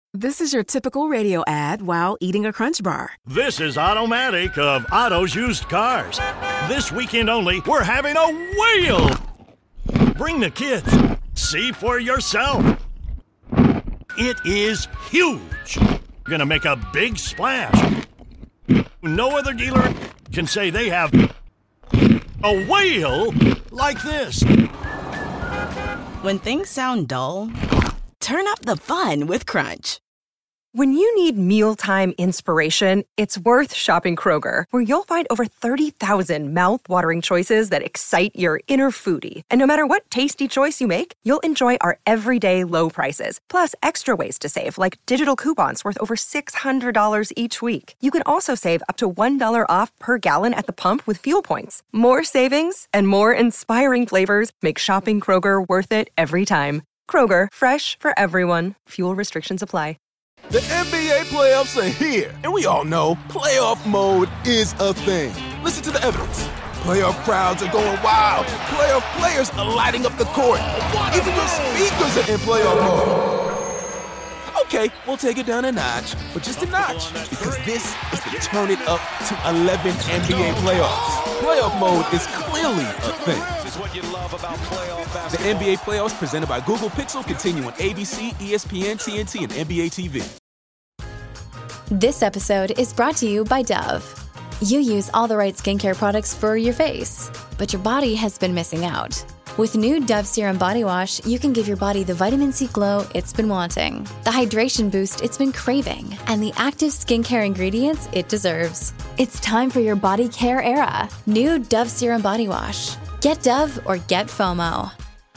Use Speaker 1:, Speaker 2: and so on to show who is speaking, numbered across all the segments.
Speaker 1: This is your typical radio ad while eating a Crunch Bar.
Speaker 2: This is Automatic of Otto's Used Cars. This weekend only, we're having a whale! Bring the kids. See for yourself. It is huge. Gonna make a big splash. No other dealer can say they have a whale like this.
Speaker 1: When things sound dull, turn up the fun with Crunch.
Speaker 3: When you need mealtime inspiration, it's worth shopping Kroger, where you'll find over 30,000 mouth-watering choices that excite your inner foodie. And no matter what tasty choice you make, you'll enjoy our everyday low prices, plus extra ways to save, like digital coupons worth over $600 each week. You can also save up to $1 off per gallon at the pump with fuel points. More savings and more inspiring flavors make shopping Kroger worth it every time. Kroger, fresh for everyone. Fuel restrictions apply.
Speaker 4: The NBA playoffs are here, and we all know playoff mode is a thing. Listen to the evidence. Playoff crowds are going wild. Playoff players are lighting up the court. Even your speakers are in playoff mode. Okay, we'll take it down a notch, but just a notch, because this is the Turn It Up to 11 NBA playoffs. Playoff mode is clearly a thing. The NBA playoffs presented by Google Pixel continue on ABC, ESPN, TNT, and NBA TV.
Speaker 5: This episode is brought to you by Dove. You use all the right skincare products for your face, but your body has been missing out. With new Dove Serum Body Wash, you can give your body the vitamin C glow it's been wanting, the hydration boost it's been craving, and the active skincare ingredients it deserves. It's time for your body care era. New Dove Serum Body Wash. Get Dove or get FOMO.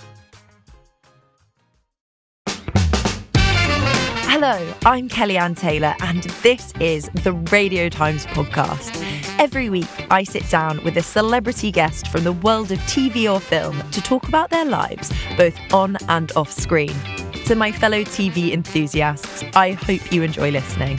Speaker 6: Hello, I'm Kellyanne Taylor, and this is the Radio Times podcast. Every week, I sit down with a celebrity guest from the world of TV or film to talk about their lives, both on and off screen. To my fellow TV enthusiasts, I hope you enjoy listening.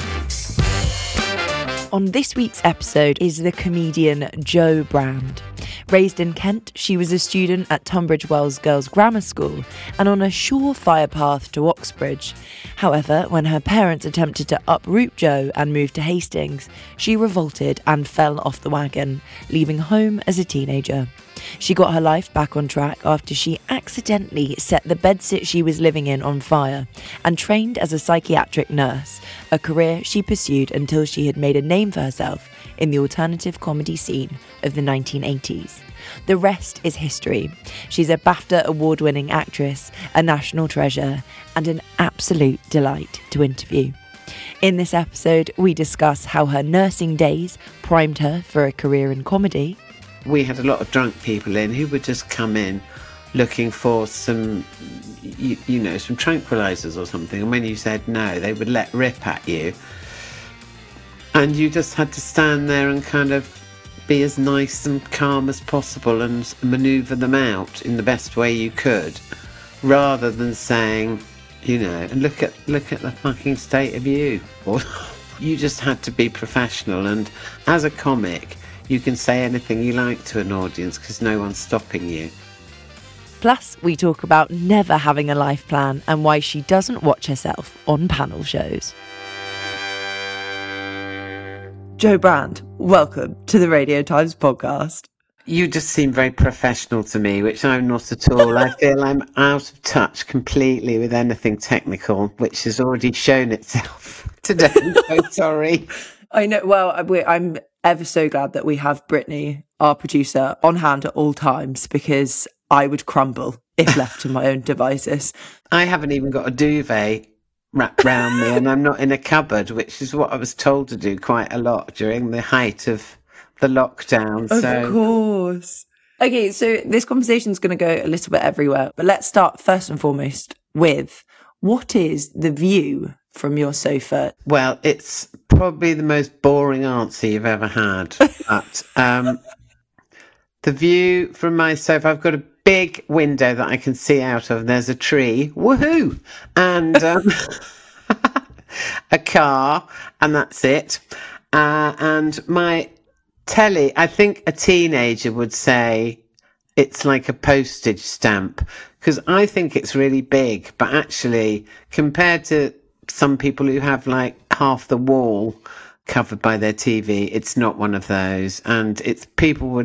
Speaker 6: On this week's episode is the comedian Jo Brand. Raised in Kent, she was a student at Tunbridge Wells Girls' Grammar School and on a surefire path to Oxbridge. However, when her parents attempted to uproot Jo and move to Hastings, she revolted and fell off the wagon, leaving home as a teenager. She got her life back on track after she accidentally set the bedsit she was living in on fire and trained as a psychiatric nurse, a career she pursued until she had made a name for herself in the alternative comedy scene of the 1980s. The rest is history. She's a BAFTA award-winning actress, a national treasure, and an absolute delight to interview. In this episode, we discuss how her nursing days primed her for a career in comedy.
Speaker 7: We had a lot of drunk people in who would just come in looking for some, some tranquilizers or something. And when you said no, they would let rip at you. And you just had to stand there and kind of be as nice and calm as possible and manoeuvre them out in the best way you could, rather than saying, and look at the fucking state of you. Or you just had to be professional. And as a comic, you can say anything you like to an audience because no one's stopping you.
Speaker 6: Plus, we talk about never having a life plan and why she doesn't watch herself on panel shows. Jo Brand, welcome to the Radio Times podcast.
Speaker 7: You just seem very professional to me, which I'm not at all. I feel I'm out of touch completely with anything technical, which has already shown itself today. I'm so sorry.
Speaker 6: I know. Well, I'm ever so glad that we have Brittany, our producer, on hand at all times, because I would crumble if left to my own devices.
Speaker 7: I haven't even got a duvet wrapped round me, and I'm not in a cupboard, which is what I was told to do quite a lot during the height of the lockdown.
Speaker 6: Of course. Okay, so this conversation is going to go a little bit everywhere, but let's start first and foremost with, what is the view from your sofa?
Speaker 7: Well, it's probably the most boring answer you've ever had. But the view from my sofa, I've got a big window that I can see out of. There's a tree, woohoo, and a car, and that's it. And my telly, I think a teenager would say it's like a postage stamp, because I think it's really big, but actually compared to some people who have like half the wall covered by their TV. It's not one of those. And it's people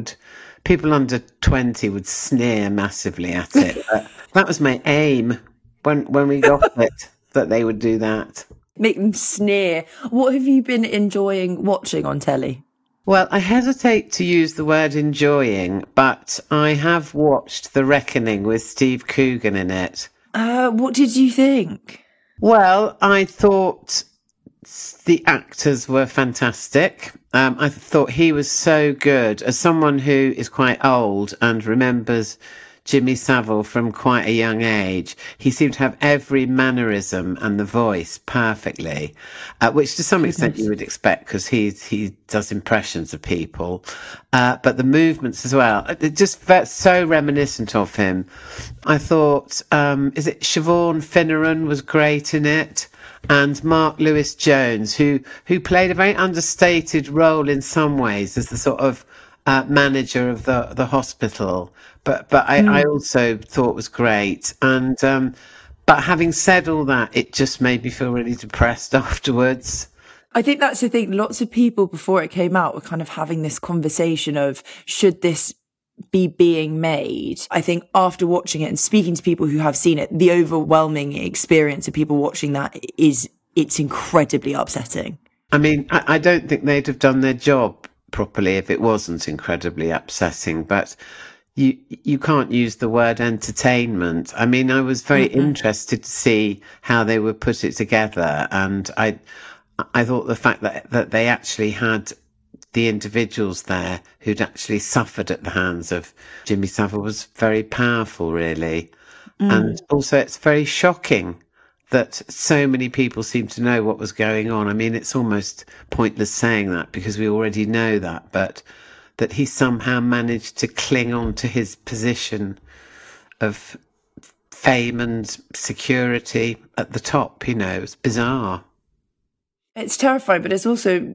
Speaker 7: under 20 would sneer massively at it. But that was my aim when we got it, that they would do that.
Speaker 6: Make them sneer. What have you been enjoying watching on telly?
Speaker 7: Well, I hesitate to use the word enjoying, but I have watched The Reckoning with Steve Coogan in it.
Speaker 6: What did you think?
Speaker 7: Well, I thought the actors were fantastic. I thought he was so good. As someone who is quite old and remembers Jimmy Savile from quite a young age, he seemed to have every mannerism and the voice perfectly, which to some extent you would expect because he does impressions of people, but the movements as well, it just felt so reminiscent of him. I thought, is it Siobhan Finneran was great in it, and Mark Lewis Jones, who played a very understated role in some ways as the sort of manager of the hospital, but I also thought was great. And but having said all that, it just made me feel really depressed afterwards.
Speaker 6: I think that's the thing. Lots of people before it came out were kind of having this conversation of, should this be being made? I think after watching it and speaking to people who have seen it, the overwhelming experience of people watching that it's incredibly upsetting.
Speaker 7: I mean, I don't think they'd have done their job properly if it wasn't incredibly upsetting, but you can't use the word entertainment. I mean, I was very interested to see how they would put it together, and I thought the fact that they actually had the individuals there who'd actually suffered at the hands of Jimmy Savile was very powerful, really. And also it's very shocking that so many people seem to know what was going on. I mean, it's almost pointless saying that because we already know that, but that he somehow managed to cling on to his position of fame and security at the top, it's bizarre.
Speaker 6: It's terrifying, but it's also,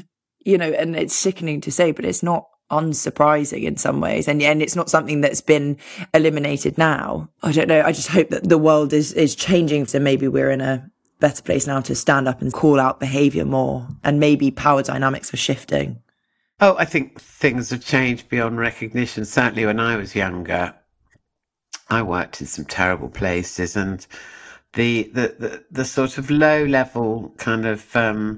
Speaker 6: and it's sickening to say, but it's not unsurprising in some ways. And it's not something that's been eliminated now. I don't know. I just hope that the world is changing. So maybe we're in a better place now to stand up and call out behaviour more. And maybe power dynamics are shifting.
Speaker 7: Oh, I think things have changed beyond recognition. Certainly when I was younger, I worked in some terrible places, and the sort of low level kind of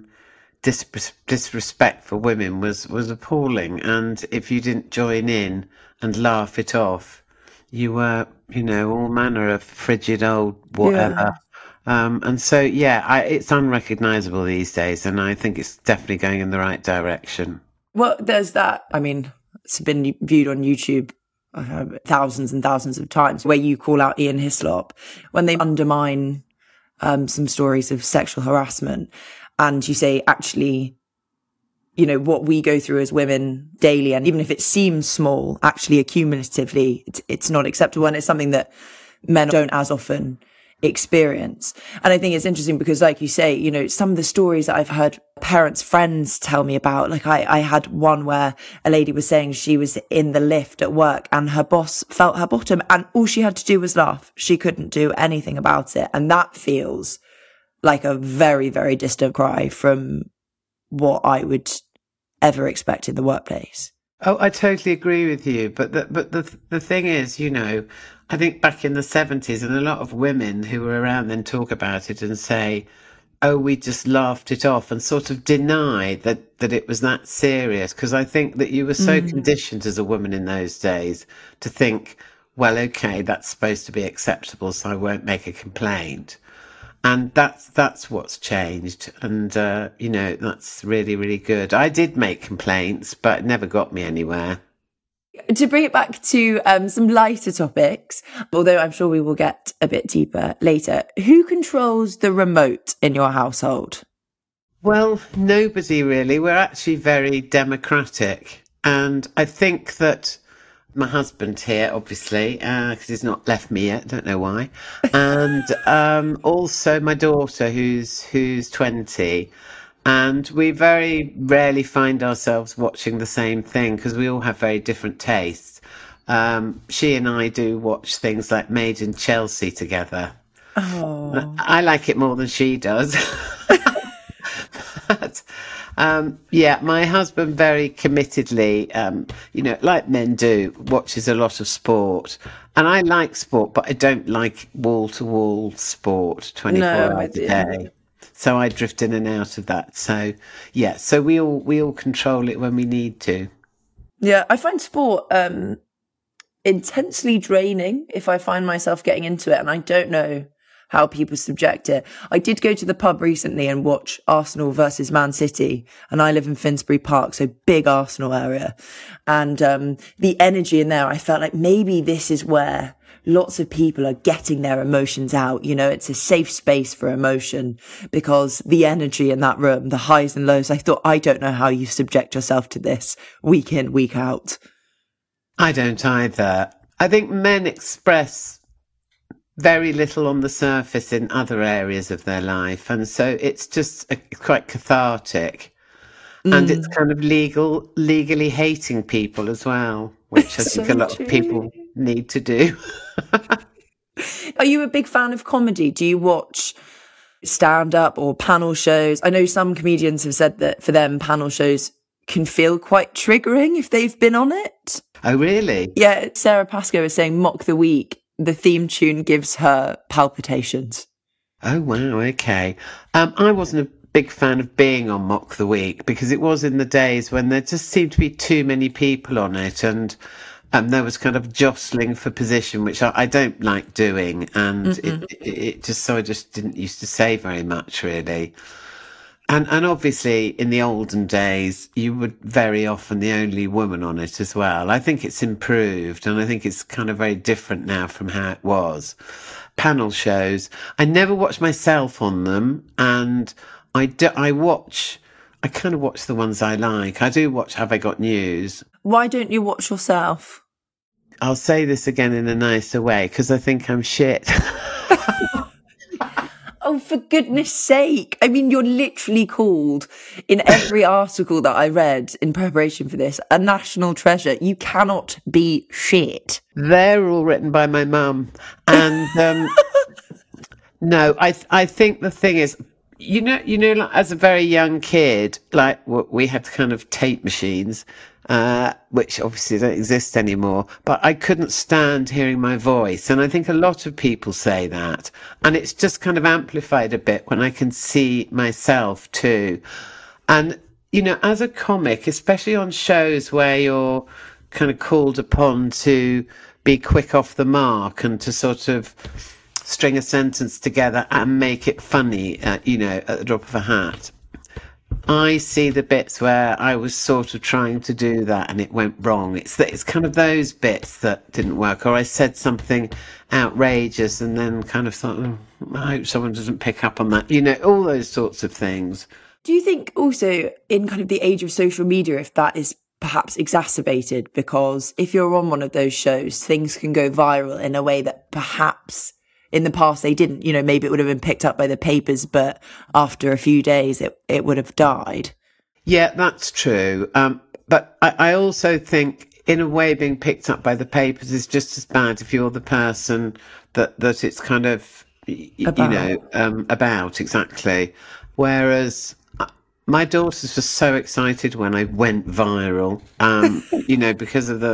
Speaker 7: disrespect for women was appalling. And if you didn't join in and laugh it off, you were, all manner of frigid old whatever. Yeah. And so, it's unrecognisable these days, and I think it's definitely going in the right direction.
Speaker 6: Well, there's that. I mean, it's been viewed on YouTube thousands and thousands of times where you call out Ian Hislop when they undermine some stories of sexual harassment. And you say, actually, what we go through as women daily, and even if it seems small, actually accumulatively, it's not acceptable. And it's something that men don't as often experience. And I think it's interesting because, like you say, some of the stories that I've heard parents, friends tell me about, like I had one where a lady was saying she was in the lift at work and her boss felt her bottom and all she had to do was laugh. She couldn't do anything about it. And that feels like a very, very distant cry from what I would ever expect in the workplace.
Speaker 7: Oh, I totally agree with you. But the thing is, I think back in the 70s, and a lot of women who were around then talk about it and say, oh, we just laughed it off, and sort of deny that it was that serious. Because I think that you were so conditioned as a woman in those days to think, well, okay, that's supposed to be acceptable, so I won't make a complaint. And that's what's changed. And, that's really, really good. I did make complaints, but it never got me anywhere.
Speaker 6: To bring it back to some lighter topics, although I'm sure we will get a bit deeper later, who controls the remote in your household?
Speaker 7: Well, nobody really. We're actually very democratic. And I think that my husband here, obviously, because he's not left me yet, don't know why. And also my daughter, who's 20. And we very rarely find ourselves watching the same thing because we all have very different tastes. She and I do watch things like Made in Chelsea together, I like it more than she does. But, yeah, my husband very committedly, like men do, watches a lot of sport. And I like sport, but I don't like wall-to-wall sport 24 hours a day. So I drift in and out of that. So, yeah, so we all control it when we need to.
Speaker 6: Yeah, I find sport intensely draining if I find myself getting into it, and I don't know how people subject it. I did go to the pub recently and watch Arsenal versus Man City, and I live in Finsbury Park, so big Arsenal area. And the energy in there, I felt like maybe this is where lots of people are getting their emotions out. You know, it's a safe space for emotion because the energy in that room, the highs and lows, I thought, I don't know how you subject yourself to this week in, week out.
Speaker 7: I don't either. I think men express very little on the surface in other areas of their life. And so it's just quite cathartic. And it's kind of legally hating people as well, which I think a lot of people need to do.
Speaker 6: Are you a big fan of comedy? Do you watch stand-up or panel shows? I know some comedians have said that for them, panel shows can feel quite triggering if they've been on it.
Speaker 7: Oh, really?
Speaker 6: Yeah, Sarah Pascoe was saying Mock the Week, the theme tune gives her palpitations.
Speaker 7: Oh, wow, okay. I wasn't a big fan of being on Mock the Week because it was in the days when there just seemed to be too many people on it, and there was kind of jostling for position, which I don't like doing, and it just, so I just didn't used to say very much, really. And obviously, in the olden days, you were very often the only woman on it as well. I think it's improved, and I think it's kind of very different now from how it was. Panel shows, I never watch myself on them, and I kind of watch the ones I like. I do watch Have I Got News.
Speaker 6: Why don't you watch yourself?
Speaker 7: I'll say this again in a nicer way, because I think I'm shit.
Speaker 6: Oh, for goodness sake. I mean, you're literally called in every article that I read in preparation for this a national treasure. You cannot be shit.
Speaker 7: They're all written by my mum. And no, I think the thing is, you know, like, as a very young kid, like we had kind of tape machines, which obviously don't exist anymore, but I couldn't stand hearing my voice. And I think a lot of people say that. And it's just kind of amplified a bit when I can see myself too. And, you know, as a comic, especially on shows where you're kind of called upon to be quick off the mark and to sort of string a sentence together and make it funny, at the drop of a hat. I see the bits where I was sort of trying to do that and it went wrong. It's kind of those bits that didn't work, or I said something outrageous and then kind of thought, I hope someone doesn't pick up on that. You know, all those sorts of things.
Speaker 6: Do you think also in kind of the age of social media, if that is perhaps exacerbated, because if you're on one of those shows, things can go viral in a way that perhaps in the past they didn't, you know, maybe it would have been picked up by the papers, but after a few days it would have died.
Speaker 7: Yeah, that's true. But I also think in a way being picked up by the papers is just as bad if you're the person that it's kind of, about, exactly. Whereas my daughters were so excited when I went viral, because of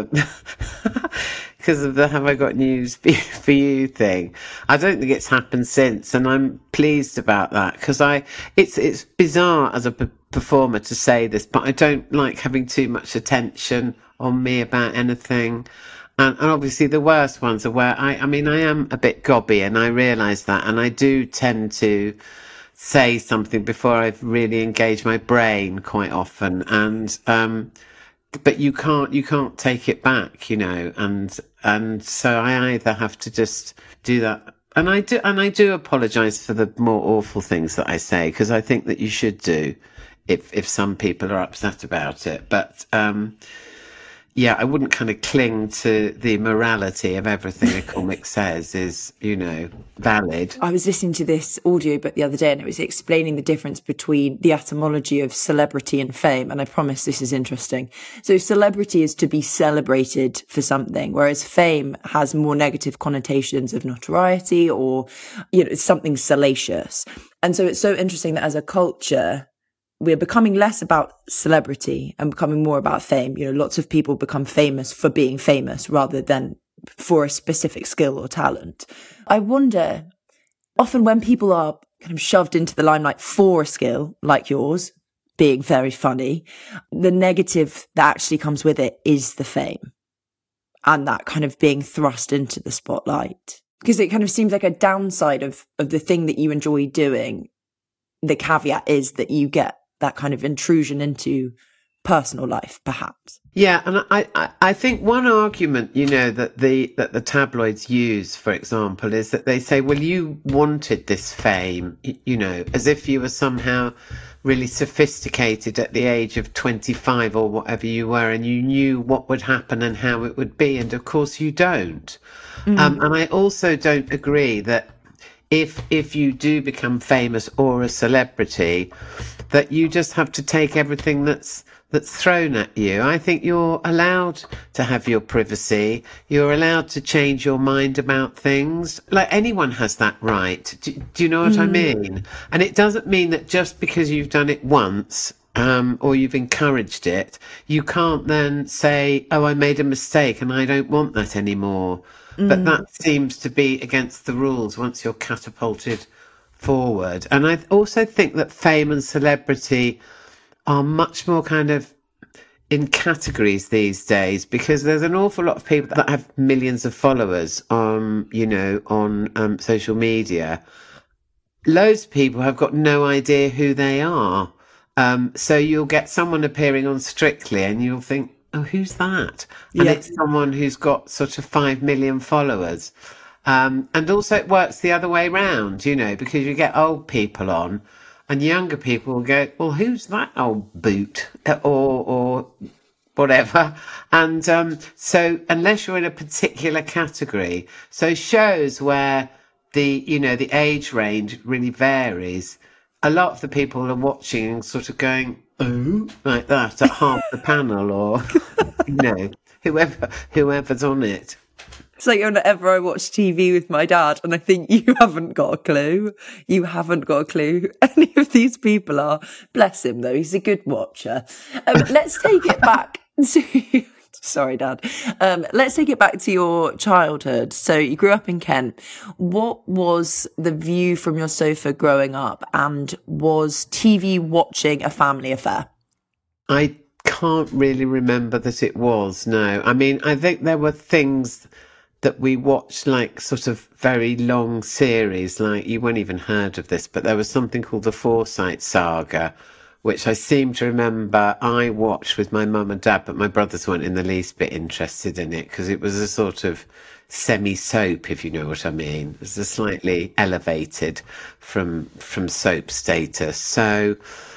Speaker 7: the Have I Got News for You thing. I don't think it's happened since, and I'm pleased about that because it's bizarre as a performer to say this, but I don't like having too much attention on me about anything. And obviously the worst ones are where I am a bit gobby, and I realise that, and I do tend to say something before I've really engaged my brain quite often, and but you can't take it back, you know, and so I either have to just do that, and I do apologise for the more awful things that I say, because I think that you should do if some people are upset about it, but yeah, I wouldn't kind of cling to the morality of everything a comic says is, valid.
Speaker 6: I was listening to this audiobook the other day and it was explaining the difference between the etymology of celebrity and fame. And I promise this is interesting. So celebrity is to be celebrated for something, whereas fame has more negative connotations of notoriety or, it's something salacious. And so it's so interesting that as a culture, we're becoming less about celebrity and becoming more about fame. Lots of people become famous for being famous rather than for a specific skill or talent. I wonder, often when people are kind of shoved into the limelight for a skill like yours, being very funny, the negative that actually comes with it is the fame and that kind of being thrust into the spotlight. Because it kind of seems like a downside of the thing that you enjoy doing. The caveat is that you get that kind of intrusion into personal life, perhaps.
Speaker 7: Yeah, and I think one argument, that the tabloids use, for example, is that they say, well, you wanted this fame, as if you were somehow really sophisticated at the age of 25 or whatever you were, and you knew what would happen and how it would be. And of course you don't. And I also don't agree that if you do become famous or a celebrity, that you just have to take everything that's thrown at you. I think you're allowed to have your privacy. You're allowed to change your mind about things. Like, anyone has that right. Do you know what I mean? And it doesn't mean that just because you've done it once, or you've encouraged it, you can't then say, oh, I made a mistake and I don't want that anymore. But that seems to be against the rules once you're catapulted forward. And I also think that fame and celebrity are much more kind of in categories these days, because there's an awful lot of people that have millions of followers on social media. Loads of people have got no idea who they are. So you'll get someone appearing on Strictly and you'll think, oh, who's that? And it's someone who's got sort of 5 million followers. And also it works the other way round, because you get old people on and younger people will go, well, who's that old boot or whatever? And so unless you're in a particular category, so shows where the age range really varies, a lot of the people are watching sort of going, oh, like that at half the panel, or whoever's on it.
Speaker 6: It's like whenever I watch TV with my dad and I think, you haven't got a clue. You haven't got a clue. Any of these people are. Bless him, though. He's a good watcher. Let's take it back to... Sorry, Dad. Let's take it back to your childhood. So you grew up in Kent. What was the view from your sofa growing up? And was TV watching a family affair?
Speaker 7: I can't really remember that it was, no. I mean, I think there were things that we watched, like sort of very long series, like you won't even heard of this, but there was something called the Forsyte Saga, which I seem to remember I watched with my mum and dad, but my brothers weren't in the least bit interested in it because it was a sort of semi-soap, if you know what I mean. It was a slightly elevated from soap status. So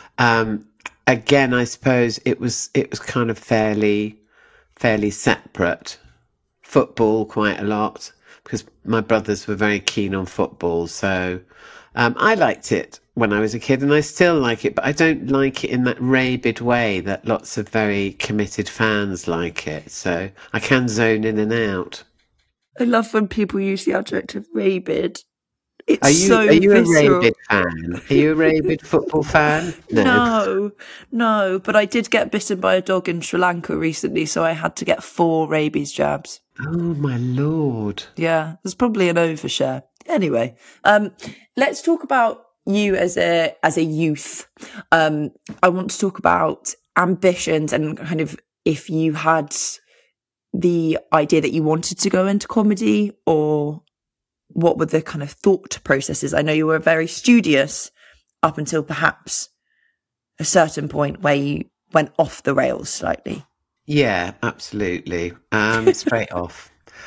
Speaker 7: again, I suppose it was kind of fairly separate. Football quite a lot because my brothers were very keen on football. So I liked it when I was a kid and I still like it, but I don't like it in that rabid way that lots of very committed fans like it. So I can zone in and out.
Speaker 6: I love when people use the adjective rabid. It's
Speaker 7: are you a rabid fan? Are you a rabid football fan?
Speaker 6: No, but I did get bitten by a dog in Sri Lanka recently, so I had to get 4 rabies jabs.
Speaker 7: Oh my Lord.
Speaker 6: Yeah, there's probably an overshare. Anyway, let's talk about you as a youth. I want to talk about ambitions and kind of if you had the idea that you wanted to go into comedy, or what were the kind of thought processes? I know you were very studious up until perhaps a certain point where you went off the rails slightly.
Speaker 7: Yeah, absolutely. Straight off.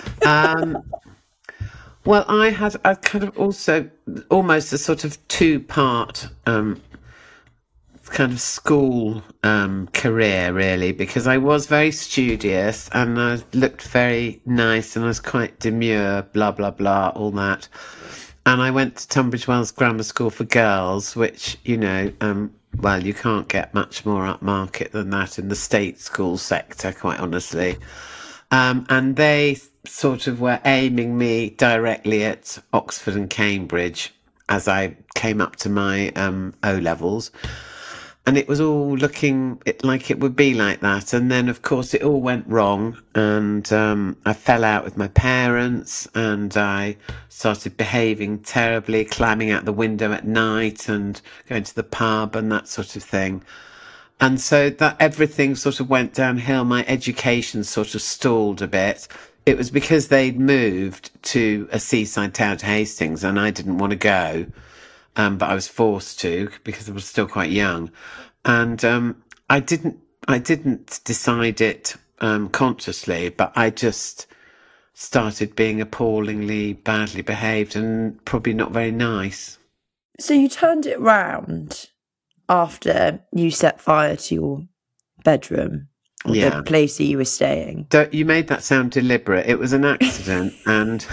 Speaker 7: Well, I kind of also almost a sort of 2-part kind of school career, really, because I was very studious and I looked very nice and I was quite demure, blah, blah, blah, all that. And I went to Tunbridge Wells Grammar School for Girls, which, you know, well, you can't get much more upmarket than that in the state school sector, quite honestly. And they sort of were aiming me directly at Oxford and Cambridge as I came up to my O-levels. And it was all looking like it would be like that. And then, of course, it all went wrong. And I fell out with my parents and I started behaving terribly, climbing out the window at night and going to the pub and that sort of thing. And so that everything sort of went downhill. My education sort of stalled a bit. It was because they'd moved to a seaside town to Hastings and I didn't want to go. But I was forced to because I was still quite young. And I didn't decide it consciously, but I just started being appallingly badly behaved and probably not very nice.
Speaker 6: So you turned it round after you set fire to your bedroom, or the place that you were staying.
Speaker 7: You made that sound deliberate. It was an accident, and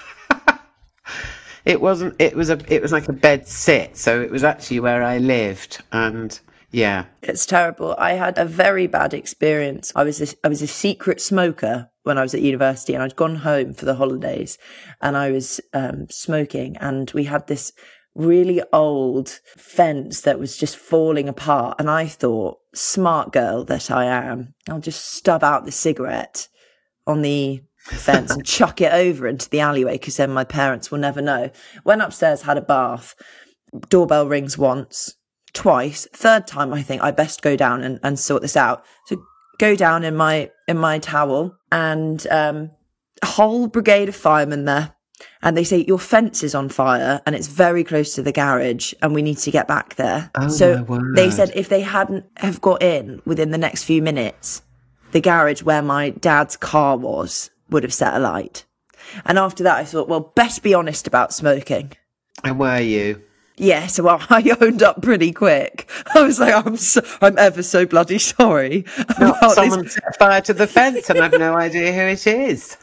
Speaker 7: it wasn't. It was like a bed sit, so it was actually where I lived, and yeah,
Speaker 6: it's terrible. I had a very bad experience. I was a secret smoker when I was at university, and I'd gone home for the holidays, and I was smoking, and we had this really old fence that was just falling apart, and I thought, smart girl that I am, I'll just stub out the cigarette on the fence and chuck it over into the alleyway because then my parents will never know. Went upstairs, had a bath, doorbell rings once, twice, third time I think I best go down and sort this out. So go down in my towel, and a whole brigade of firemen there. And they say, your fence is on fire and it's very close to the garage and we need to get back there.
Speaker 7: Oh,
Speaker 6: so they said if they hadn't have got in within the next few minutes, the garage where my dad's car was would have set alight. And after that, I thought, well, best be honest about smoking.
Speaker 7: And were you?
Speaker 6: Yeah, so I owned up pretty quick. I was like, I'm ever so bloody sorry.
Speaker 7: Someone set fire to the fence and I've no idea who it is.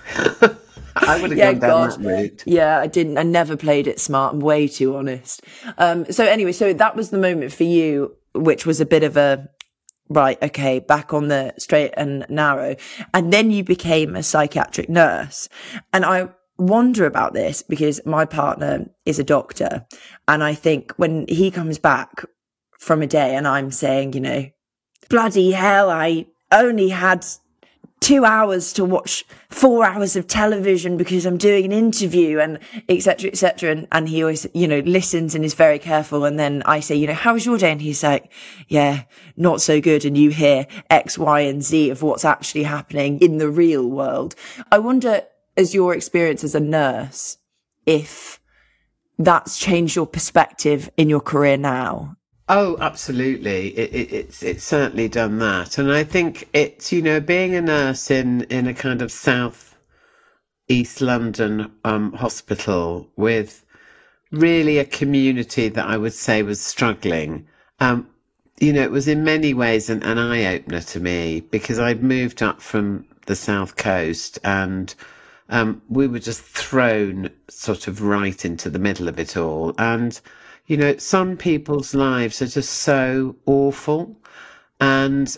Speaker 7: I would have gone down that route.
Speaker 6: Yeah, I never played it smart. I'm way too honest. So anyway, so that was the moment for you, which was a bit of a, right, okay, back on the straight and narrow. And then you became a psychiatric nurse. And I wonder about this because my partner is a doctor. And I think when he comes back from a day and I'm saying, you know, bloody hell, I only had 2 hours to watch 4 hours of television because I'm doing an interview and et cetera, et cetera. And he always, you know, listens and is very careful. And then I say, you know, how was your day? And he's like, yeah, not so good. And you hear X, Y, and Z of what's actually happening in the real world. I wonder, as your experience as a nurse, if that's changed your perspective in your career now.
Speaker 7: Oh, absolutely. It's certainly done that. And I think it's, you know, being a nurse in a kind of South East London hospital with really a community that I would say was struggling. You know, it was in many ways an eye-opener to me because I'd moved up from the South Coast and we were just thrown sort of right into the middle of it all. And you know, some people's lives are just so awful. And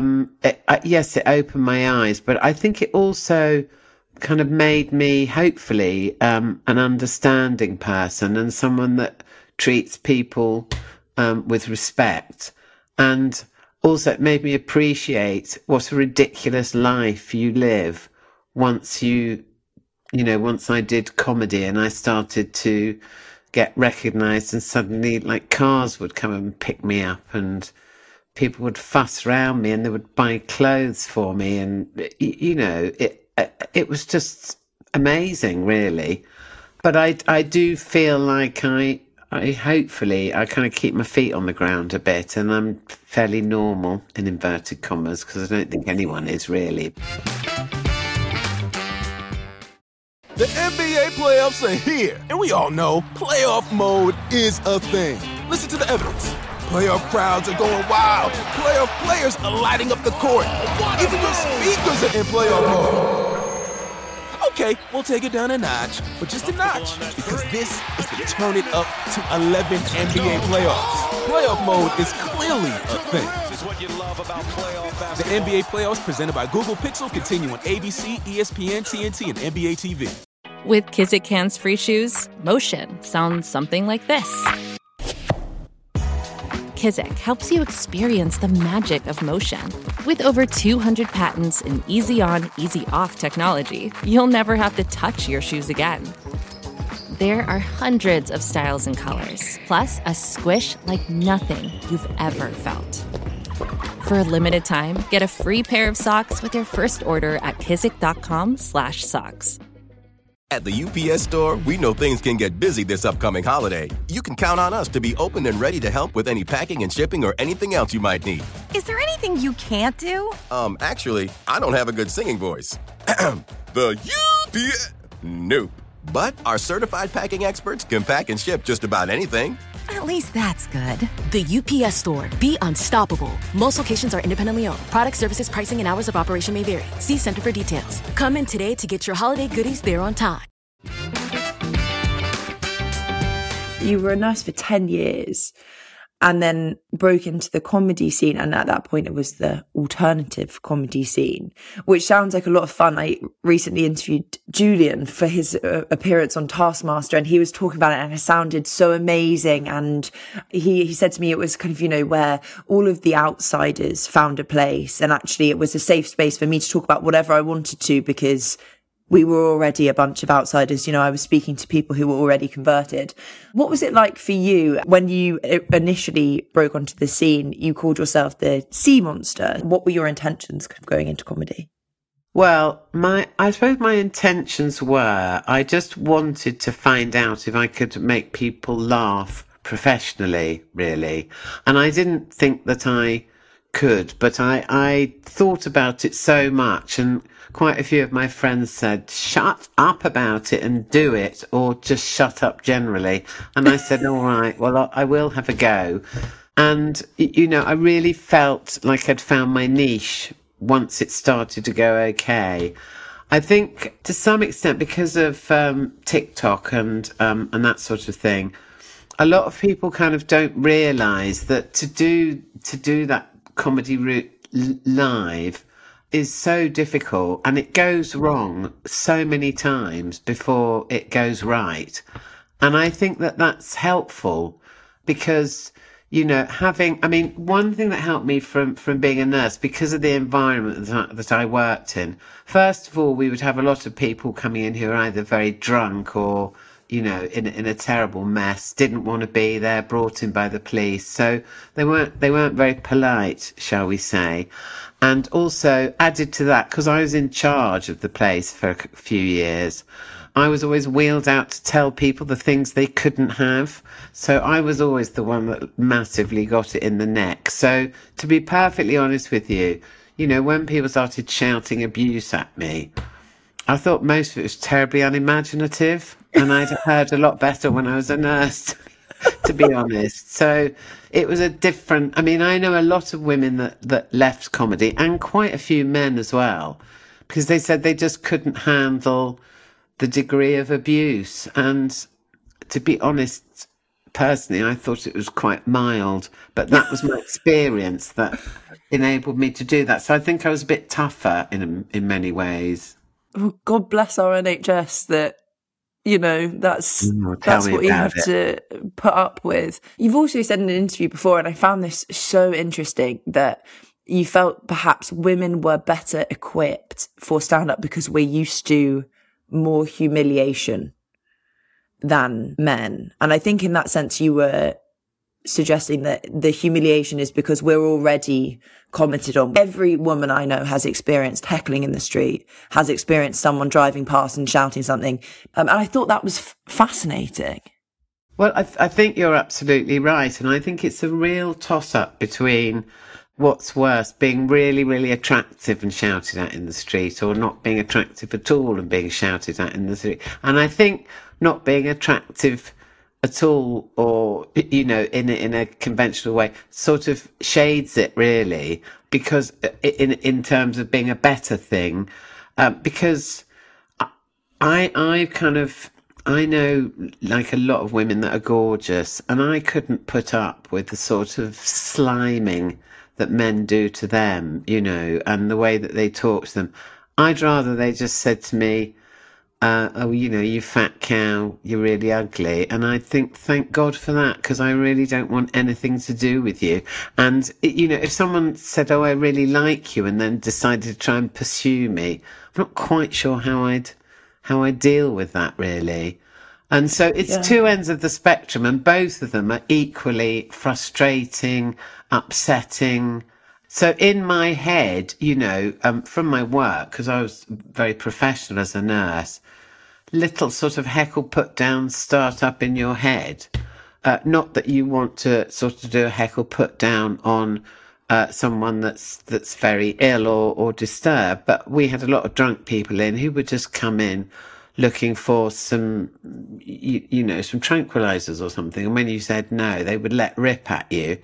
Speaker 7: yes, it opened my eyes, but I think it also kind of made me, hopefully, an understanding person and someone that treats people with respect. And also it made me appreciate what a ridiculous life you live once once I did comedy and I started to get recognised and suddenly like cars would come and pick me up and people would fuss around me and they would buy clothes for me and you know it was just amazing really. But I do feel like I hopefully I kind of keep my feet on the ground a bit and I'm fairly normal in inverted commas because I don't think anyone is really.
Speaker 4: The NBA playoffs are here, and we all know playoff mode is a thing. Listen to the evidence. Playoff crowds are going wild. Playoff players are lighting up the court. Even your speakers are in playoff mode. Okay, we'll take it down a notch, but just a notch, because this is the Turn It Up to 11 NBA playoffs. Playoff mode is clearly a thing. The NBA playoffs presented by Google Pixel continue on ABC, ESPN, TNT, and NBA TV.
Speaker 8: With Kizik Hands Free Shoes, motion sounds something like this. Kizik helps you experience the magic of motion. With over 200 patents and easy-on, easy-off technology, you'll never have to touch your shoes again. There are hundreds of styles and colors, plus a squish like nothing you've ever felt. For a limited time, get a free pair of socks with your first order at kizik.com/socks.
Speaker 9: At the UPS Store, we know things can get busy this upcoming holiday. You can count on us to be open and ready to help with any packing and shipping or anything else you might need.
Speaker 10: Is there anything you can't do?
Speaker 9: Actually, I don't have a good singing voice. The UPS... Nope. But our certified packing experts can pack and ship just about anything.
Speaker 10: At least that's good.
Speaker 11: The UPS Store. Be unstoppable. Most locations are independently owned. Product services, pricing, and hours of operation may vary. See Center for details. Come in today to get your holiday goodies there on time.
Speaker 6: You were a nurse for 10 years and then broke into the comedy scene. And at that point, it was the alternative comedy scene, which sounds like a lot of fun. I recently interviewed Julian for his appearance on Taskmaster, and he was talking about it, and it sounded so amazing. And he said to me it was kind of, you know, where all of the outsiders found a place. And actually, it was a safe space for me to talk about whatever I wanted to, because we were already a bunch of outsiders. You know, I was speaking to people who were already converted. What was it like for you when you initially broke onto the scene? You called yourself the Sea Monster. What were your intentions going into comedy?
Speaker 7: Well, I suppose my intentions were, I just wanted to find out if I could make people laugh professionally, really. And I didn't think that I could, but I thought about it so much, and quite a few of my friends said, shut up about it and do it, or just shut up generally. And I said, all right, well, I will have a go. And, you know, I really felt like I'd found my niche once it started to go okay. I think to some extent because of TikTok and that sort of thing, a lot of people kind of don't realise that to do that comedy route live is so difficult, and it goes wrong so many times before it goes right. And I think that that's helpful because, you know, one thing that helped me from being a nurse, because of the environment that I worked in, first of all, we would have a lot of people coming in who are either very drunk or, you know, in a terrible mess, didn't want to be there, brought in by the police. So they weren't very polite, shall we say. And also added to that, because I was in charge of the place for a few years, I was always wheeled out to tell people the things they couldn't have. So I was always the one that massively got it in the neck. So to be perfectly honest with you, you know, when people started shouting abuse at me, I thought most of it was terribly unimaginative, and I'd heard a lot better when I was a nurse, to be honest. So it was a different... I mean, I know a lot of women that left comedy, and quite a few men as well, because they said they just couldn't handle the degree of abuse. And to be honest, personally, I thought it was quite mild, but that was my experience that enabled me to do that. So I think I was a bit tougher in many ways.
Speaker 6: Oh, God bless our NHS that, you know, that's what you have to put up with. You've also said in an interview before, and I found this so interesting, that you felt perhaps women were better equipped for stand-up because we're used to more humiliation than men. And I think in that sense you were suggesting that the humiliation is because we're already commented on. Every woman I know has experienced heckling in the street, has experienced someone driving past and shouting something. And I thought that was fascinating.
Speaker 7: Well, I think you're absolutely right. And I think it's a real toss-up between what's worse, being really, really attractive and shouted at in the street, or not being attractive at all and being shouted at in the street. And I think not being attractive at all, or, you know, in a conventional way, sort of shades it really, because in terms of being a better thing, because I know, like, a lot of women that are gorgeous, and I couldn't put up with the sort of sliming that men do to them, you know, and the way that they talk to them. I'd rather they just said to me, oh, you know, you fat cow, you're really ugly. And I think, thank God for that, because I really don't want anything to do with you. And, you know, if someone said, oh, I really like you, and then decided to try and pursue me, I'm not quite sure how I deal with that, really. And so it's two ends of the spectrum, and both of them are equally frustrating, upsetting. So in my head, you know, from my work, because I was very professional as a nurse, little sort of heckle put down start up in your head. Not that you want to sort of do a heckle put down on someone that's very ill or disturbed, but we had a lot of drunk people in who would just come in looking for some, you know, some tranquilizers or something. And when you said no, they would let rip at you.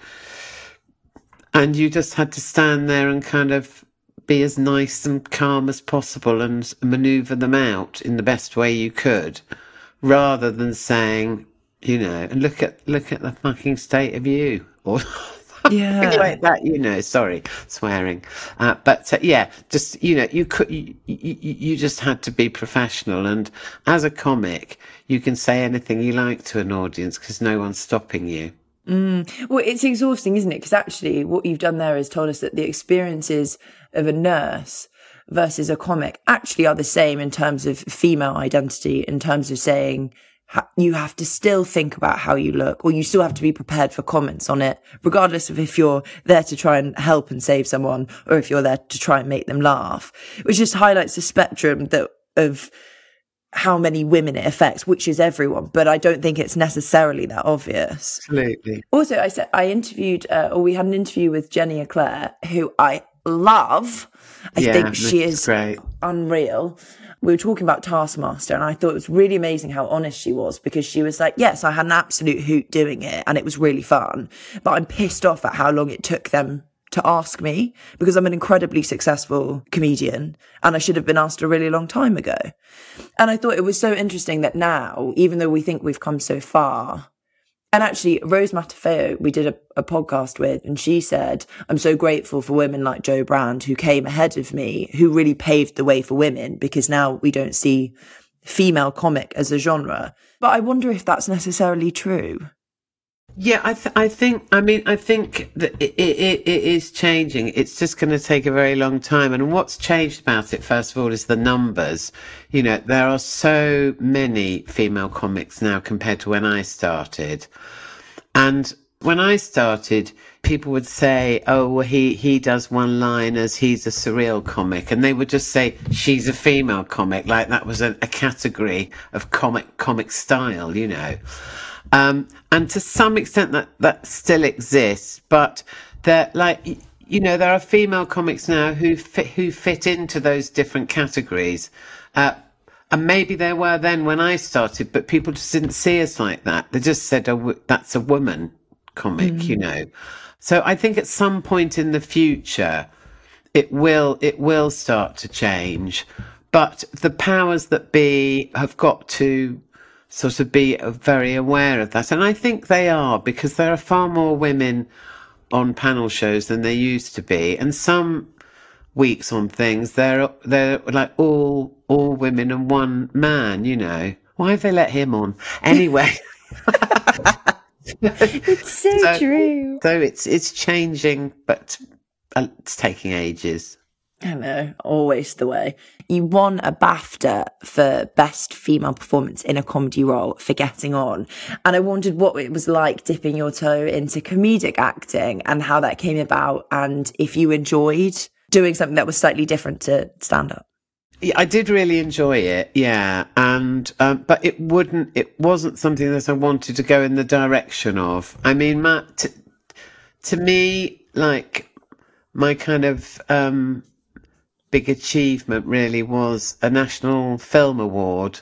Speaker 7: And you just had to stand there and kind of be as nice and calm as possible and maneuver them out in the best way you could, rather than saying, you know, and look at the fucking state of you, or like that, you know. Sorry, swearing, but just, you know, you just had to be professional, and as a comic, you can say anything you like to an audience because no one's stopping you.
Speaker 6: Well, it's exhausting, isn't it? Because actually what you've done there is told us that the experiences of a nurse versus a comic actually are the same in terms of female identity, in terms of saying you have to still think about how you look, or you still have to be prepared for comments on it, regardless of if you're there to try and help and save someone or if you're there to try and make them laugh, which just highlights the spectrum of how many women it affects, which is everyone, but I don't think it's necessarily that obvious.
Speaker 7: Absolutely.
Speaker 6: Also, we had an interview with Jenny Eclair, who I love. I think she is great. Unreal. We were talking about Taskmaster, and I thought it was really amazing how honest she was, because she was like, yes, I had an absolute hoot doing it and it was really fun, but I'm pissed off at how long it took them to ask me, because I'm an incredibly successful comedian and I should have been asked a really long time ago. And I thought it was so interesting that now, even though we think we've come so far, and actually Rose Matafeo, we did a podcast with, and she said, I'm so grateful for women like Jo Brand who came ahead of me, who really paved the way for women, because now we don't see female comic as a genre. But I wonder if that's necessarily true.
Speaker 7: Yeah, I think that it is changing. It's just going to take a very long time. And what's changed about it, first of all, is the numbers. You know, there are so many female comics now compared to when I started. And when I started, people would say, oh, well, he does one-liners, he's a surreal comic. And they would just say, she's a female comic, like that was a category of comic style, you know. And to some extent that still exists, but there are female comics now who fit into those different categories. And maybe there were then when I started, but people just didn't see us like that. They just said, oh, that's a woman comic, you know. So I think at some point in the future, it will start to change, but the powers that be have got to sort of be very aware of that. And I think they are, because there are far more women on panel shows than there used to be. And some weeks on things, they're like all women and one man, you know. Why have they let him on? Anyway.
Speaker 6: It's so true.
Speaker 7: So it's changing, but it's taking ages.
Speaker 6: I know, always the way. You won a BAFTA for Best Female Performance in a Comedy Role for Getting On. And I wondered what it was like dipping your toe into comedic acting and how that came about, and if you enjoyed doing something that was slightly different to stand-up.
Speaker 7: Yeah, I did really enjoy it, yeah. And but it wasn't something that I wanted to go in the direction of. I mean, Matt, to me, like, my kind of big achievement really was a National Film Award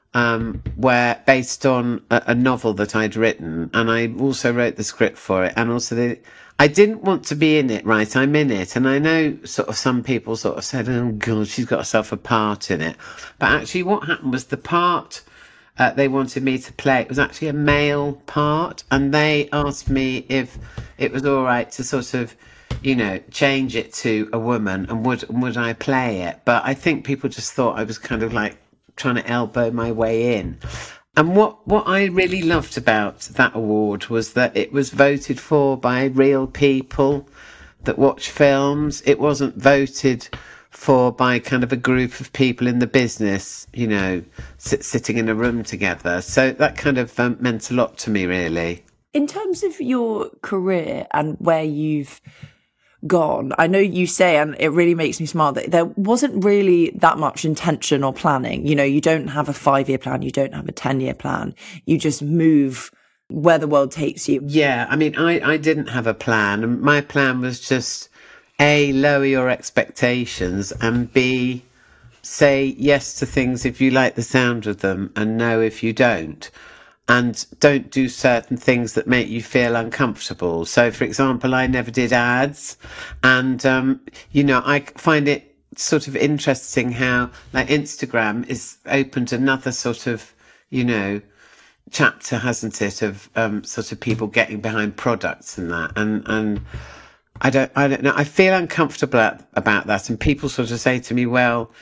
Speaker 7: where based on a novel that I'd written, and I also wrote the script for it, and also I didn't want to be in it, right? I'm in it, and I know sort of some people sort of said, oh God, she's got herself a part in it. But actually what happened was the part they wanted me to play, it was actually a male part, and they asked me if it was all right to sort of, you know, change it to a woman, and would I play it? But I think people just thought I was kind of like trying to elbow my way in. And what I really loved about that award was that it was voted for by real people that watch films. It wasn't voted for by kind of a group of people in the business, you know, sitting in a room together. So that kind of meant a lot to me, really.
Speaker 6: In terms of your career and where you've gone, I know you say, and it really makes me smile, that there wasn't really that much intention or planning. You know, you don't have a 5-year plan, you don't have a 10-year plan. You just move where the world takes you.
Speaker 7: Yeah, I mean, I didn't have a plan. My plan was just, A, lower your expectations, and B, say yes to things if you like the sound of them, and no if you don't. And don't do certain things that make you feel uncomfortable. So, for example, I never did ads. And, you know, I find it sort of interesting how, like, Instagram is opened another sort of, you know, chapter, hasn't it, of sort of people getting behind products and that. And I don't know. I feel uncomfortable about that. And people sort of say to me, well,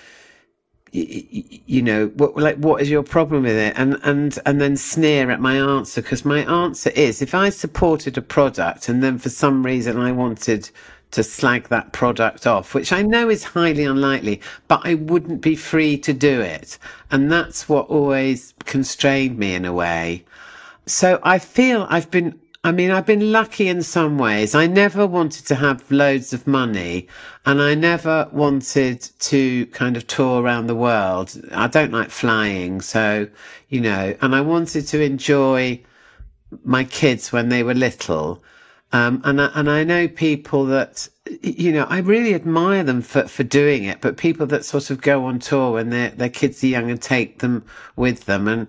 Speaker 7: you know, what is your problem with it? And then sneer at my answer, because my answer is, if I supported a product and then for some reason I wanted to slag that product off, which I know is highly unlikely, but I wouldn't be free to do it. And that's what always constrained me in a way. So I feel I've been lucky in some ways. I never wanted to have loads of money, and I never wanted to kind of tour around the world. I don't like flying, so, you know, and I wanted to enjoy my kids when they were little. And I know people that, you know, I really admire them for doing it, but people that sort of go on tour when their kids are young and take them with them. And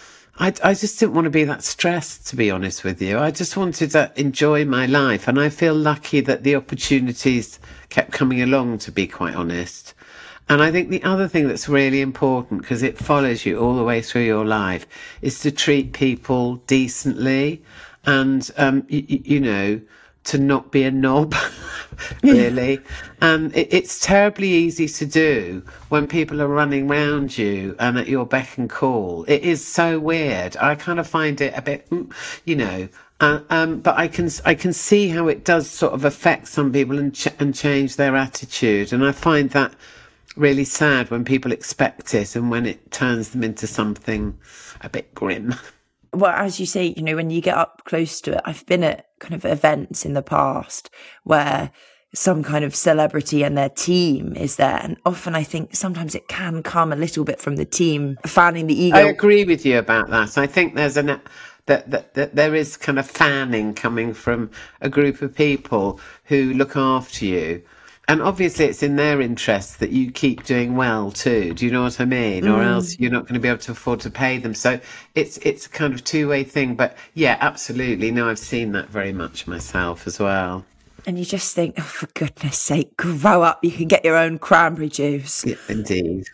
Speaker 7: I just didn't want to be that stressed, to be honest with you. I just wanted to enjoy my life. And I feel lucky that the opportunities kept coming along, to be quite honest. And I think the other thing that's really important, because it follows you all the way through your life, is to treat people decently and, you know, to not be a knob, really. And it's terribly easy to do when people are running round you and at your beck and call. It is so weird. I kind of find it a bit, you know, but I can see how it does sort of affect some people and change their attitude. And I find that really sad when people expect it and when it turns them into something a bit grim.
Speaker 6: Well, as you say, you know, when you get up close to it, I've been at kind of events in the past where some kind of celebrity and their team is there. And often I think sometimes it can come a little bit from the team fanning the ego.
Speaker 7: I agree with you about that. I think there's that there is kind of fanning coming from a group of people who look after you. And obviously it's in their interest that you keep doing well too. Do you know what I mean? Or else you're not going to be able to afford to pay them. So it's a kind of two-way thing. But yeah, absolutely. No, I've seen that very much myself as well.
Speaker 6: And you just think, oh, for goodness sake, grow up. You can get your own cranberry juice.
Speaker 7: Yeah, indeed.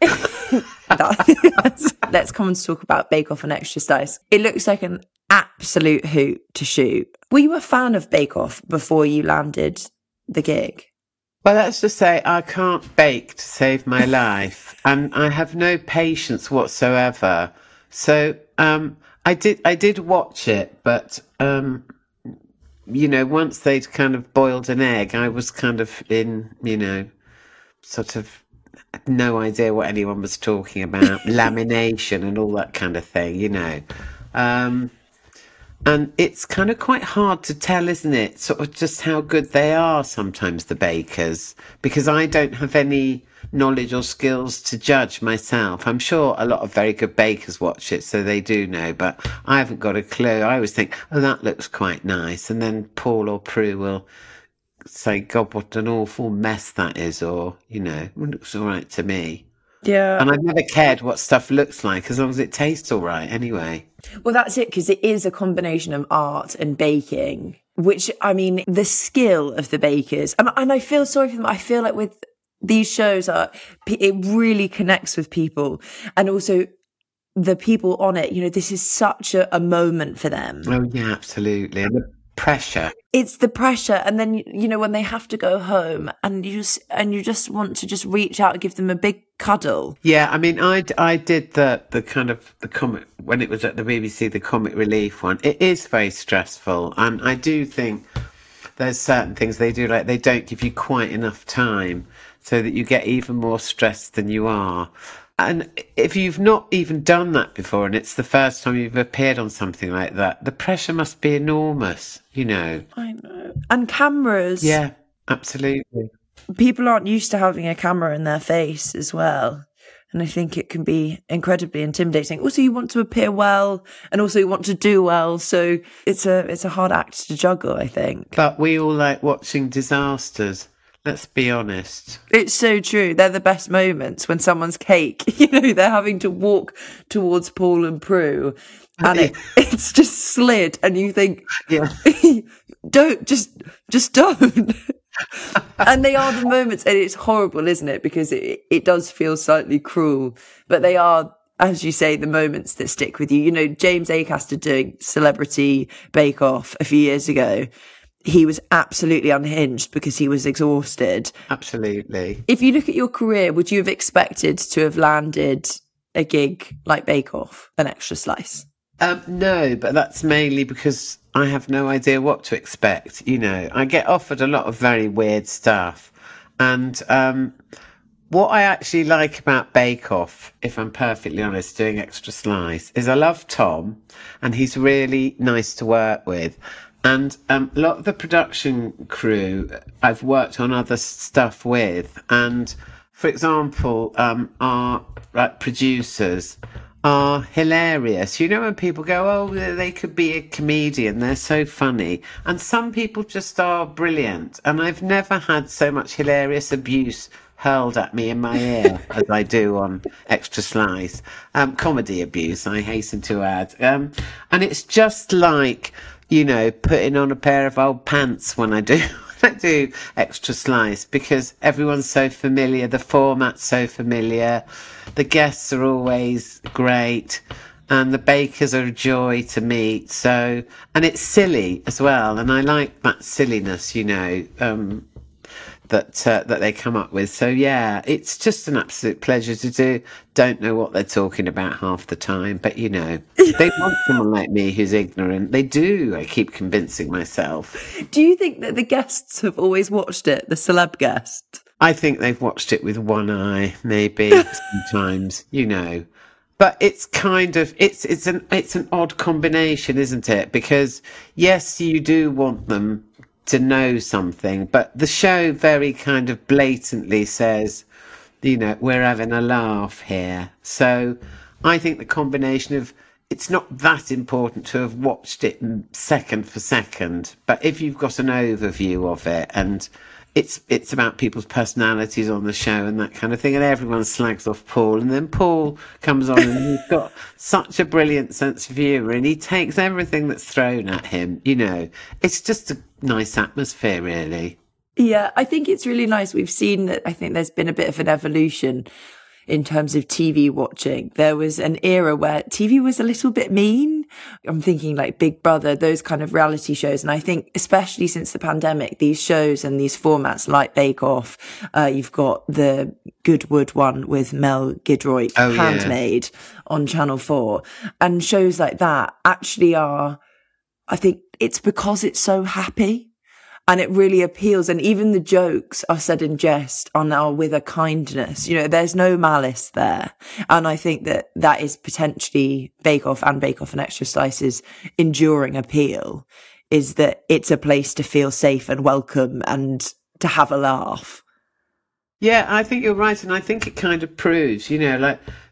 Speaker 6: Let's come on to talk about Bake Off and Extra Spice. It looks like an absolute hoot to shoot. Were you a fan of Bake Off before you landed the gig?
Speaker 7: Well, let's just say I can't bake to save my life, and I have no patience whatsoever. So I did watch it, but you know, once they'd kind of boiled an egg, I was kind of in, you know, sort of no idea what anyone was talking about, lamination and all that kind of thing, you know. And it's kind of quite hard to tell, isn't it, sort of just how good they are sometimes, the bakers, because I don't have any knowledge or skills to judge myself. I'm sure a lot of very good bakers watch it, so they do know, but I haven't got a clue. I always think, oh, that looks quite nice. And then Paul or Prue will say, God, what an awful mess that is, or, you know, it looks all right to me.
Speaker 6: Yeah.
Speaker 7: And I've never cared what stuff looks like as long as it tastes all right anyway.
Speaker 6: Well, that's it, because it is a combination of art and baking, which, I mean, the skill of the bakers. And I feel sorry for them. I feel like with these shows, it really connects with people. And also the people on it, you know, this is such a moment for them.
Speaker 7: Oh, yeah, absolutely. And the pressure.
Speaker 6: It's the pressure. And then, you know, when they have to go home and you just want to just reach out and give them a big cuddle.
Speaker 7: Yeah, I mean, I did the kind of the comic, when it was at the BBC, the comic relief one. It is very stressful. And I do think there's certain things they do, like they don't give you quite enough time so that you get even more stressed than you are. And if you've not even done that before and it's the first time you've appeared on something like that, the pressure must be enormous, you know.
Speaker 6: I know. And cameras.
Speaker 7: Yeah, absolutely.
Speaker 6: People aren't used to having a camera in their face as well. And I think it can be incredibly intimidating. Also, you want to appear well and also you want to do well. So it's a hard act to juggle, I think.
Speaker 7: But we all like watching disasters. Let's be honest.
Speaker 6: It's so true. They're the best moments when someone's cake, you know, they're having to walk towards Paul and Prue and it's just slid and you think, don't, just don't. And they are the moments, and it's horrible, isn't it? Because it does feel slightly cruel, but they are, as you say, the moments that stick with you. You know, James Acaster doing Celebrity Bake Off a few years ago, he was absolutely unhinged because he was exhausted.
Speaker 7: Absolutely.
Speaker 6: If you look at your career, would you have expected to have landed a gig like Bake Off, An Extra Slice?
Speaker 7: No, but that's mainly because I have no idea what to expect. You know, I get offered a lot of very weird stuff. And what I actually like about Bake Off, if I'm perfectly honest, doing Extra Slice, is I love Tom and he's really nice to work with. And a lot of the production crew I've worked on other stuff with. And, for example, our producers are hilarious. You know, when people go, oh, they could be a comedian, they're so funny. And some people just are brilliant. And I've never had so much hilarious abuse hurled at me in my ear as I do on Extra Slice. Comedy abuse, I hasten to add. And it's just like, you know, putting on a pair of old pants when I do Extra Slice, because everyone's so familiar, the format's so familiar, the guests are always great, and the bakers are a joy to meet. So, and it's silly as well, and I like that silliness, you know, that they come up with. So yeah, it's just an absolute pleasure to do. Don't know what they're talking about half the time, but you know, they want someone like me who's ignorant. They do. I keep convincing myself.
Speaker 6: Do you think that the guests have always watched it, the celeb guest?
Speaker 7: I think they've watched it with one eye, maybe sometimes, you know. But it's kind of it's an odd combination, isn't it? Because yes, you do want them to know something, but the show very kind of blatantly says, you know, we're having a laugh here. So I think the combination of, it's not that important to have watched it second for second, but if you've got an overview of it, and it's about people's personalities on the show and that kind of thing, and everyone slags off Paul, and then Paul comes on and he's got such a brilliant sense of humour and he takes everything that's thrown at him, you know. It's just a nice atmosphere, really.
Speaker 6: Yeah, I think it's really nice. We've seen that. I think there's been a bit of an evolution in terms of TV watching. There was an era where TV was a little bit mean. I'm thinking like Big Brother, those kind of reality shows. And I think especially since the pandemic, these shows and these formats like Bake Off, you've got the Goodwood one with Mel Gidroy, Handmade on Channel 4. And shows like that actually are, I think it's because it's so happy. And it really appeals. And even the jokes are said in jest, are now with a kindness. You know, there's no malice there. And I think that is potentially Bake Off and Bake Off and Extra Slice's enduring appeal, is that it's a place to feel safe and welcome and to have a laugh.
Speaker 7: Yeah, I think you're right. And I think it kind of proves, you know, like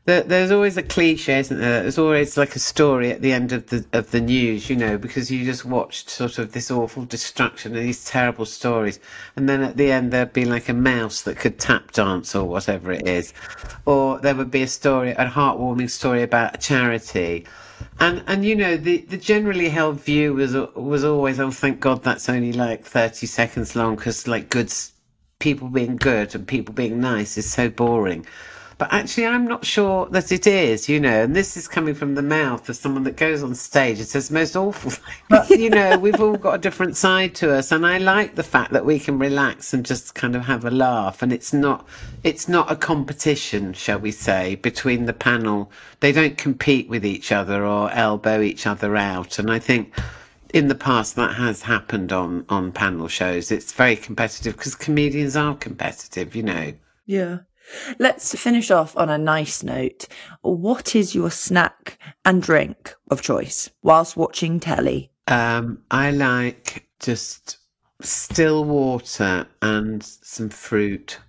Speaker 7: There's always a cliche, isn't there? There's always like a story at the end of the news, you know, because you just watched sort of this awful destruction and these terrible stories, and then at the end there'd be like a mouse that could tap dance or whatever it is, or there would be a heartwarming story about a charity, and you know the generally held view was always, oh, thank God that's only like 30 seconds long, because like people being good and people being nice is so boring. But actually, I'm not sure that it is, you know, and this is coming from the mouth of someone that goes on stage and says the most awful thing. But, you know, we've all got a different side to us. And I like the fact that we can relax and just kind of have a laugh. And it's not a competition, shall we say, between the panel. They don't compete with each other or elbow each other out. And I think in the past that has happened on panel shows. It's very competitive because comedians are competitive, you know.
Speaker 6: Yeah. Let's finish off on a nice note. What is your snack and drink of choice whilst watching telly?
Speaker 7: I like just still water and some fruit.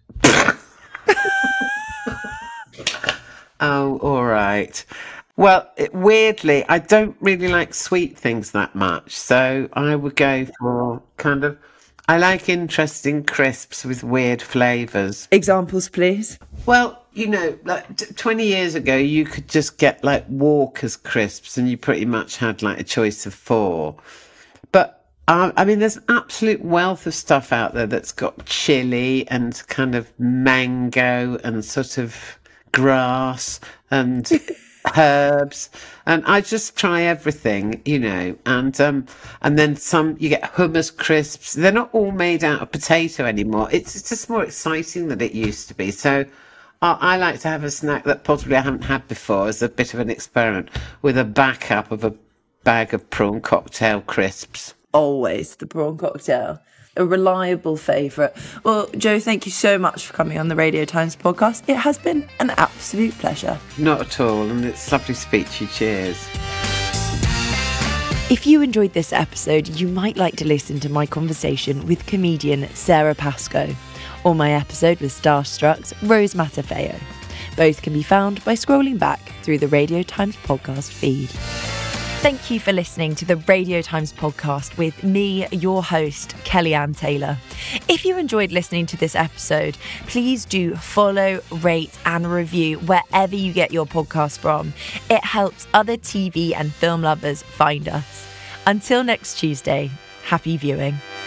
Speaker 7: Oh, all right. Well, weirdly, I don't really like sweet things that much. So I would go for I like interesting crisps with weird flavours.
Speaker 6: Examples, please.
Speaker 7: Well, you know, like 20 years ago, you could just get like Walker's crisps and you pretty much had like a choice of 4. But, I mean, there's an absolute wealth of stuff out there that's got chili and kind of mango and sort of grass and herbs, and I just try everything, you know, and then some. You get hummus crisps. They're not all made out of potato anymore. It's just more exciting than it used to be. So I like to have a snack that possibly I haven't had before as a bit of an experiment, with a backup of a bag of prawn cocktail crisps.
Speaker 6: Always the prawn cocktail. A reliable favourite. Well, Jo, thank you so much for coming on the Radio Times podcast. It has been an absolute pleasure.
Speaker 7: Not at all, and it's lovely to speak to you. Cheers.
Speaker 6: If you enjoyed this episode, you might like to listen to my conversation with comedian Sarah Pascoe, or my episode with Starstruck's Rose Matafeo. Both can be found by scrolling back through the Radio Times podcast feed. Thank you for listening to the Radio Times podcast with me, your host, Kellyanne Taylor. If you enjoyed listening to this episode, please do follow, rate and review wherever you get your podcast from. It helps other TV and film lovers find us. Until next Tuesday, happy viewing.